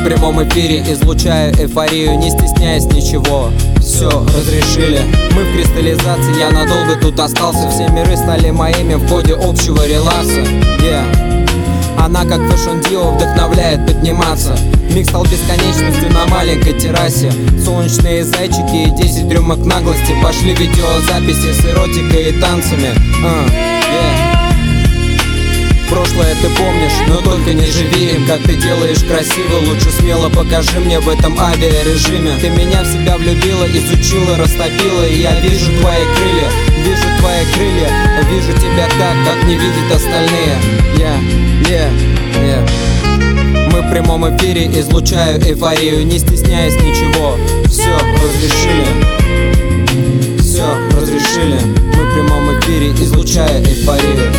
прямом эфире излучаю эйфорию, не стесняясь ничего. Все разрешили, мы в кристаллизации, я надолго тут остался. Все миры стали моими в ходе общего релакса. Она как фэшн-дио вдохновляет подниматься. Миг стал бесконечностью на маленькой террасе. Солнечные зайчики и 10 рюмок наглости. Пошли видеозаписи с эротикой и танцами. Прошлое ты помнишь, но только не живи им. Как ты делаешь красиво, лучше смело покажи мне в этом авиарежиме. Ты меня в себя влюбила, изучила, растопила, и я вижу твои крылья, вижу твои крылья. Вижу тебя так, как не видят остальные. Мы в прямом эфире излучаю эйфорию, не стесняясь ничего. Все разрешили, все разрешили. Мы в прямом эфире излучаю эйфорию.